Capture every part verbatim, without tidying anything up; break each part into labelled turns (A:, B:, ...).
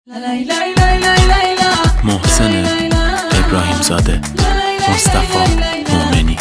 A: محسن ابراهیم زاده، مصطفی مومنی.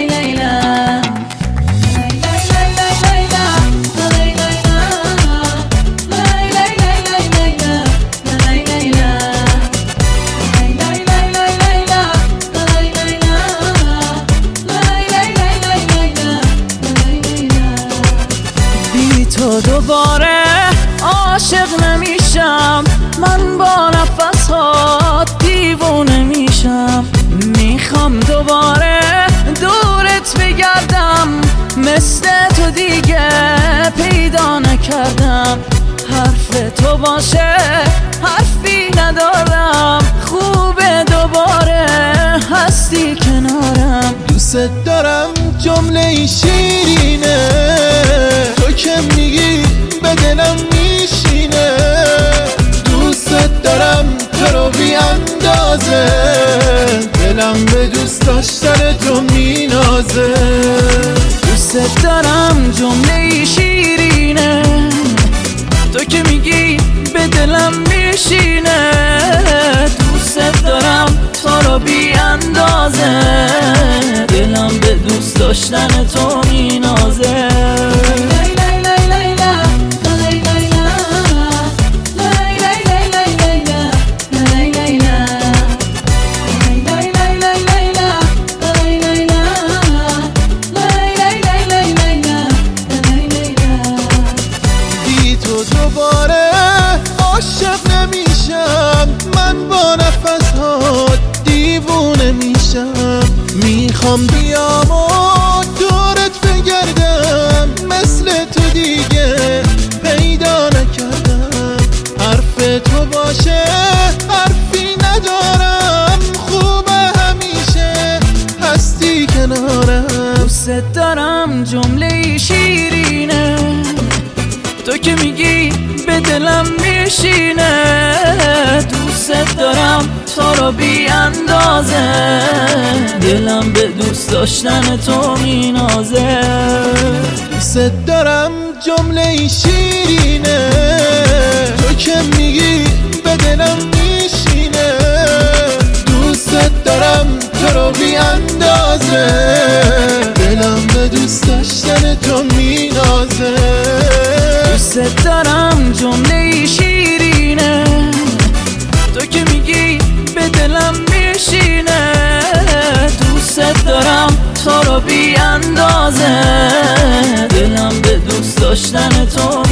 B: بی تو دوباره عاشق نمیشم، من با نفس‌ها دیوونه میشم. میخوام دوباره دورت بگردم، مثل تو دیگه پیدا نکردم. حرف تو باشه حرفی ندارم، خوبه دوباره هستی کنارم.
C: دوست دارم جمله شیرینه، تو که میگی به دلم میشینه. دوست دارم تو رو بی اندازه، دلم به دوست داشتن تو مینازه.
B: دوست دارم جمله شیرینه، تو که میگی به دلم میشینه. دوست دارم تو رو بی اندازه، دلم به دوست داشتن تو مینازه.
C: دوباره عاشق نمیشم، من با نفس‌ها دیوونه میشم. میخوام بیام و دورت بگردم، مثل تو دیگه پیدا نکردم. حرف تو باشه حرفی ندارم، خوبه همیشه هستی کنارم.
B: دوست دارم جمله شیرینه، تو که میگی به دلم میشینه. دوست دارم تو رو بی اندازه، دلم به دوست داشتن تو مینازه.
C: دوست دارم جمله شیرینه، تو که میگی به دلم میشینه. دوست دارم تو رو بی اندازه، دلم به دوست داشتن تو مینازه.
B: دوست دارم جمله شیرینه، تو که میگی به دلم میشینه. دوست دارم تو رو بی اندازه، دلم به دوست داشتن تو